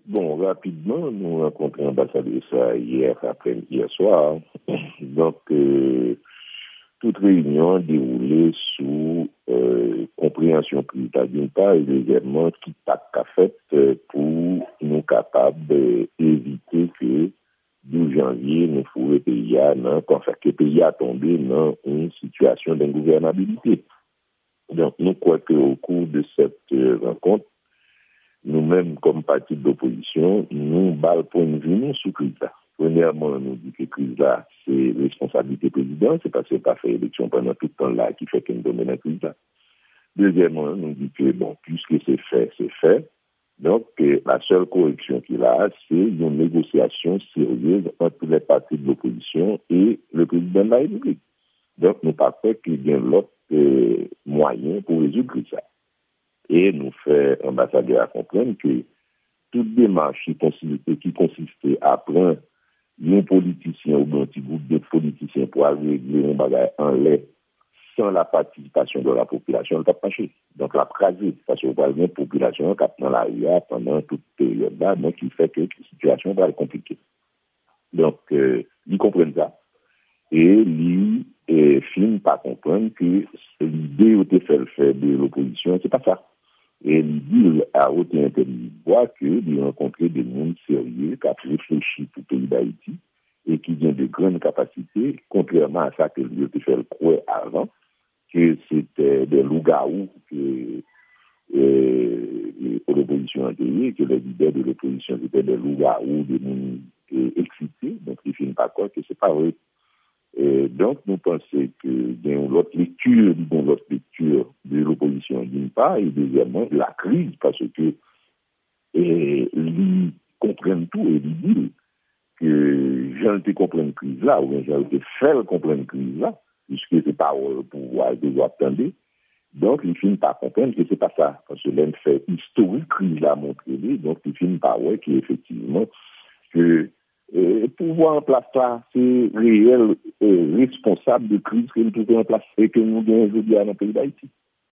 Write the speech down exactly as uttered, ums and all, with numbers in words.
Bon, rapidement, nous rencontrons l'ambassadeur ça hier après hier soir. Donc, euh, toute réunion déroulée sous euh, compréhension plus tard d'une part et deuxièmement qui t'a fait euh, pour nous capables d'éviter que douze janvier nous faut le pays à non, enfin que le pays a tombé dans une situation d'ingouvernabilité. Donc, nous croyons qu'au cours de cette euh, rencontre, nous-mêmes, comme parti d'opposition, nous balle point de vue nous sous crise-là. Premièrement, nous dit que crise-là, c'est responsabilité président, c'est parce qu'il n'a pas fait élection pendant tout le temps-là qui fait qu'il nous donne la crise-là. Deuxièmement, nous dit que, bon, puisque c'est fait, c'est fait. Donc, euh, la seule correction qu'il a, c'est une négociation sérieuse entre les partis de l'opposition et le président de la République. Donc, nous pas fait qu'il y ait l'autre euh, moyen pour résoudre ça. Et nous fait ambassadeur à comprendre que toute démarche qui consistait, qui consistait à prendre un politicien ou un petit groupe de politiciens pour régler un bagage en lait sans la participation de la population, elle n'a pas marché. Donc, la crasé, parce qu'on parle de population qui a dans la rue pendant toute période-là, donc il fait que la situation va être compliquée. Donc, euh, ils comprennent ça. Et ils eh, finissent par comprendre que l'idée où fait le fait de l'opposition, c'est pas ça. Et il dit à haute intelligence qu'il a rencontré des gens sérieux qui ont réfléchi pour le pays d'Haïti et qui ont de grandes capacités, contrairement à ça que lui a fait le croire avant, que c'était des loups-garous que euh, l'opposition a gagné, que les leaders de l'opposition étaient des loups-garous, des gens euh, excités, donc ils finissent par croire que c'est pas vrai. Et donc, nous pensons qu'il y a une autre lecture, une autre lecture de l'opposition d'une part, et deuxièmement, la crise, parce que et, ils comprennent tout et ils disent que j'en ai compris une crise là, ou bien j'en ai fait comprendre une crise là, puisque c'est pas au pouvoir de attendre. Donc, ils finissent par comprendre que c'est pas ça, parce que l'un fait historique crise là montré, donc ils finissent par voir qu'effectivement, que le pouvoir en place là, c'est réel euh, responsable de crise que nous pouvons en place et que nous gagnons aujourd'hui dans le pays d'Haïti.